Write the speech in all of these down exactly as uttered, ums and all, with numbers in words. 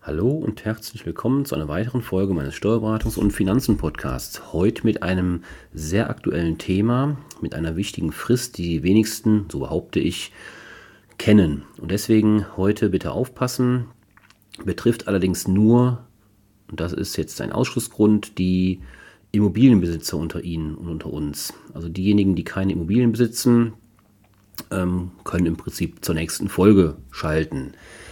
Hallo und herzlich willkommen zu einer weiteren Folge meines Steuerberatungs- und Finanzen-Podcasts. Heute mit einem sehr aktuellen Thema, mit einer wichtigen Frist, die die wenigsten, so behaupte ich, kennen. Und deswegen heute bitte aufpassen, betrifft allerdings nur, und das ist jetzt ein Ausschlussgrund, die Immobilienbesitzer unter Ihnen und unter uns. Also diejenigen, die keine Immobilien besitzen, ähm, können im Prinzip zur nächsten Folge schalten.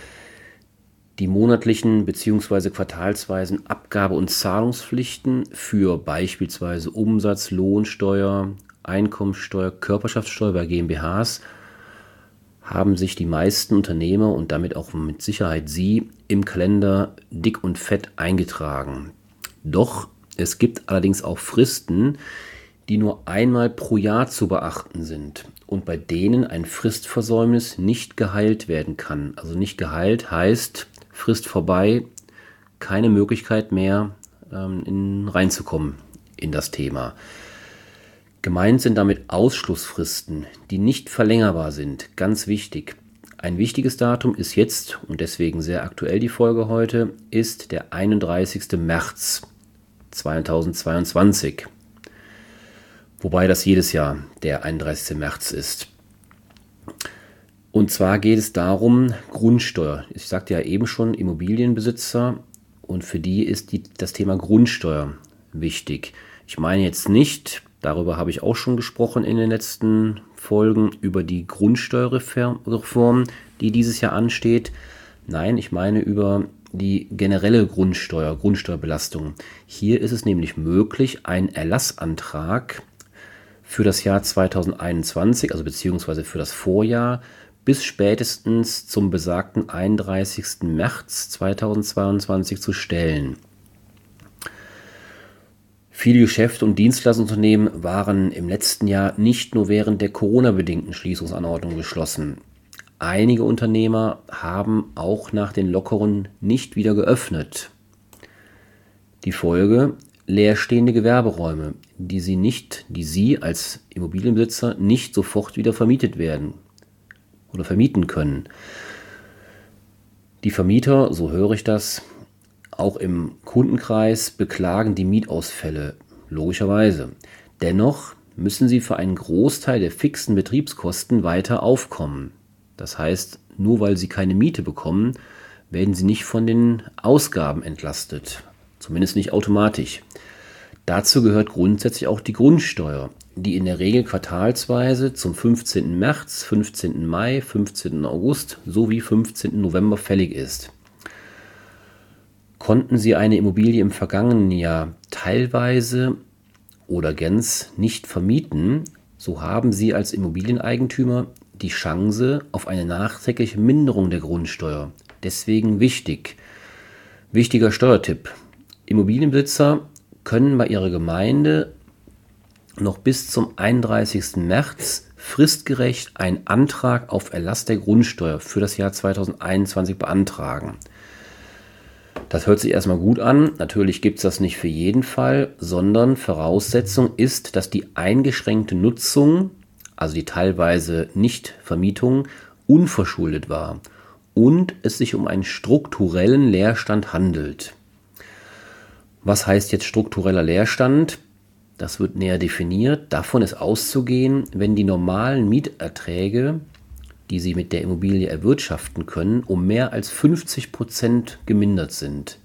Die monatlichen bzw. quartalsweisen Abgabe- und Zahlungspflichten für beispielsweise Umsatz, Lohnsteuer, Einkommensteuer, Körperschaftssteuer bei GmbHs haben sich die meisten Unternehmer und damit auch mit Sicherheit Sie im Kalender dick und fett eingetragen. Doch es gibt allerdings auch Fristen, die nur einmal pro Jahr zu beachten sind und bei denen ein Fristversäumnis nicht geheilt werden kann. Also nicht geheilt heißt, Frist vorbei, keine Möglichkeit mehr ähm, in, reinzukommen in das Thema. Gemeint sind damit Ausschlussfristen, die nicht verlängerbar sind. Ganz wichtig. Ein wichtiges Datum ist jetzt, und deswegen sehr aktuell die Folge heute, ist der einunddreißigster März zweitausendzweiundzwanzig. Wobei das jedes Jahr der einunddreißigster März ist. Und zwar geht es darum, Grundsteuer. Ich sagte ja eben schon, Immobilienbesitzer, und für die ist die, das Thema Grundsteuer wichtig. Ich meine jetzt nicht, darüber habe ich auch schon gesprochen in den letzten Folgen, über die Grundsteuerreform, die dieses Jahr ansteht. Nein, ich meine über die generelle Grundsteuer, Grundsteuerbelastung. Hier ist es nämlich möglich, einen Erlassantrag für das Jahr zweitausendeinundzwanzig, also beziehungsweise für das Vorjahr, bis spätestens zum besagten einunddreißigster März zweitausendzweiundzwanzig zu stellen. Viele Geschäfte und Dienstleistungsunternehmen waren im letzten Jahr nicht nur während der Corona-bedingten Schließungsanordnung geschlossen. Einige Unternehmer haben auch nach den Lockerungen nicht wieder geöffnet. Die Folge: leerstehende Gewerberäume, die Sie nicht, die Sie als Immobilienbesitzer nicht sofort wieder vermietet werden oder vermieten können. Die Vermieter, so höre ich das, auch im Kundenkreis beklagen die Mietausfälle, logischerweise. Dennoch müssen sie für einen Großteil der fixen Betriebskosten weiter aufkommen. Das heißt, nur weil sie keine Miete bekommen, werden sie nicht von den Ausgaben entlastet. Zumindest nicht automatisch. Dazu gehört grundsätzlich auch die Grundsteuer, die in der Regel quartalsweise zum fünfzehnten März, fünfzehnten Mai, fünfzehnten August sowie fünfzehnten November fällig ist. Konnten Sie eine Immobilie im vergangenen Jahr teilweise oder ganz nicht vermieten, so haben Sie als Immobilieneigentümer die Chance auf eine nachträgliche Minderung der Grundsteuer. Deswegen wichtig. Wichtiger Steuertipp: Immobilienbesitzer können bei ihrer Gemeinde noch bis zum einunddreißigsten März fristgerecht einen Antrag auf Erlass der Grundsteuer für das Jahr zweitausendeinundzwanzig beantragen. Das hört sich erstmal gut an. Natürlich gibt es das nicht für jeden Fall, sondern Voraussetzung ist, dass die eingeschränkte Nutzung, also die teilweise Nichtvermietung, unverschuldet war und es sich um einen strukturellen Leerstand handelt. Was heißt jetzt struktureller Leerstand? Das wird näher definiert. Davon ist auszugehen, wenn die normalen Mieterträge, die Sie mit der Immobilie erwirtschaften können, um mehr als fünfzig Prozent gemindert sind.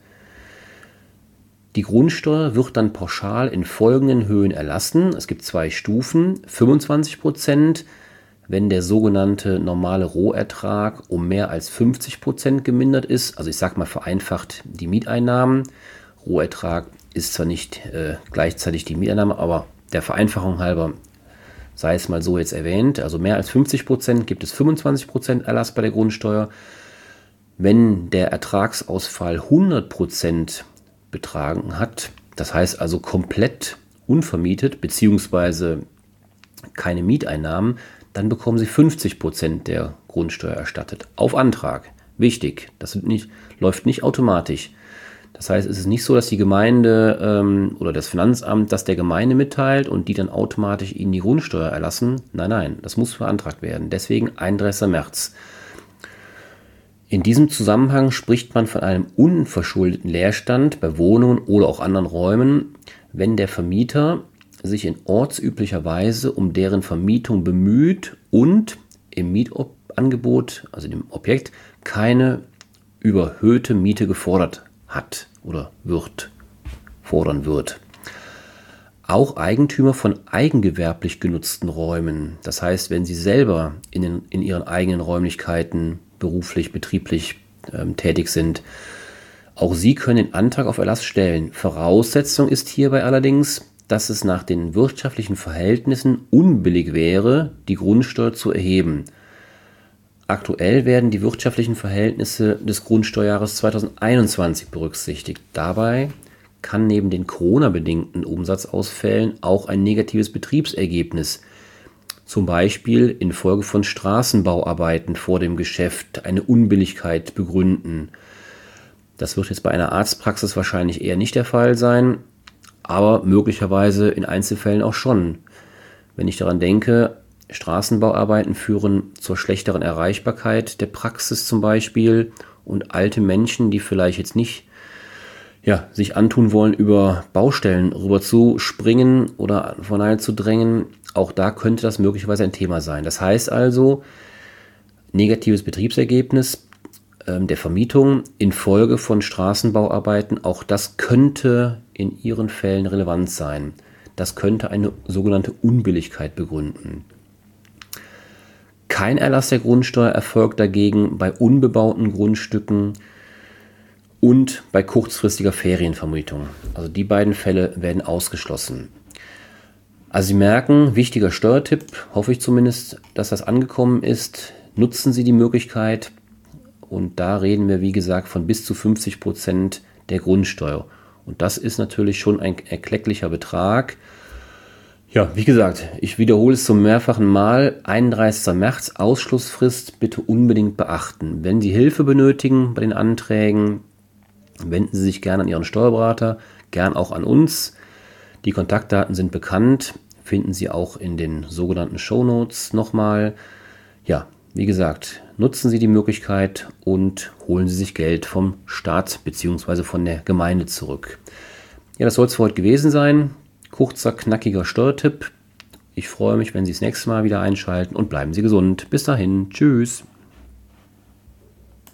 Die Grundsteuer wird dann pauschal in folgenden Höhen erlassen. Es gibt zwei Stufen: fünfundzwanzig Prozent, wenn der sogenannte normale Rohertrag um mehr als fünfzig Prozent gemindert ist. Also ich sage mal vereinfacht die Mieteinnahmen. Rohertrag ist zwar nicht äh, gleichzeitig die Mieteinnahme, aber der Vereinfachung halber sei es mal so jetzt erwähnt. Also mehr als fünfzig Prozent gibt es fünfundzwanzig Prozent Erlass bei der Grundsteuer. Wenn der Ertragsausfall hundert Prozent betragen hat, das heißt also komplett unvermietet bzw. keine Mieteinnahmen, dann bekommen Sie fünfzig Prozent der Grundsteuer erstattet. Auf Antrag. Wichtig, das nicht, läuft nicht automatisch. Das heißt, es ist nicht so, dass die Gemeinde ähm, oder das Finanzamt das der Gemeinde mitteilt und die dann automatisch Ihnen die Grundsteuer erlassen. Nein, nein, das muss beantragt werden. Deswegen einunddreißigster März. In diesem Zusammenhang spricht man von einem unverschuldeten Leerstand bei Wohnungen oder auch anderen Räumen, wenn der Vermieter sich in ortsüblicher Weise um deren Vermietung bemüht und im Mietangebot, also dem Objekt, keine überhöhte Miete gefordert hat oder wird, fordern wird. Auch Eigentümer von eigengewerblich genutzten Räumen, das heißt, wenn sie selber in, den, in ihren eigenen Räumlichkeiten beruflich, betrieblich ähm, tätig sind, auch sie können den Antrag auf Erlass stellen. Voraussetzung ist hierbei allerdings, dass es nach den wirtschaftlichen Verhältnissen unbillig wäre, die Grundsteuer zu erheben. Aktuell werden die wirtschaftlichen Verhältnisse des Grundsteuerjahres zweitausendeinundzwanzig berücksichtigt. Dabei kann neben den Corona-bedingten Umsatzausfällen auch ein negatives Betriebsergebnis, zum Beispiel infolge von Straßenbauarbeiten vor dem Geschäft, eine Unbilligkeit begründen. Das wird jetzt bei einer Arztpraxis wahrscheinlich eher nicht der Fall sein, aber möglicherweise in Einzelfällen auch schon. Wenn ich daran denke, Straßenbauarbeiten führen zur schlechteren Erreichbarkeit der Praxis zum Beispiel und alte Menschen, die vielleicht jetzt nicht ja, sich antun wollen, über Baustellen rüber zu springen oder voneinander zu drängen, auch da könnte das möglicherweise ein Thema sein. Das heißt also, negatives Betriebsergebnis äh, der Vermietung infolge von Straßenbauarbeiten, auch das könnte in Ihren Fällen relevant sein. Das könnte eine sogenannte Unbilligkeit begründen. Kein Erlass der Grundsteuer erfolgt dagegen bei unbebauten Grundstücken und bei kurzfristiger Ferienvermietung. Also die beiden Fälle werden ausgeschlossen. Also Sie merken, wichtiger Steuertipp, hoffe ich zumindest, dass das angekommen ist. Nutzen Sie die Möglichkeit und da reden wir, wie gesagt, von bis zu fünfzig Prozent der Grundsteuer. Und das ist natürlich schon ein erklecklicher Betrag. Ja, wie gesagt, ich wiederhole es zum mehrfachen Mal. einunddreißigster März, Ausschlussfrist, bitte unbedingt beachten. Wenn Sie Hilfe benötigen bei den Anträgen, wenden Sie sich gerne an Ihren Steuerberater, gern auch an uns. Die Kontaktdaten sind bekannt, finden Sie auch in den sogenannten Shownotes nochmal. Ja, wie gesagt, nutzen Sie die Möglichkeit und holen Sie sich Geld vom Staat bzw. von der Gemeinde zurück. Ja, das soll es für heute gewesen sein. Kurzer, knackiger Steuertipp. Ich freue mich, wenn Sie das nächste Mal wieder einschalten und bleiben Sie gesund. Bis dahin, tschüss.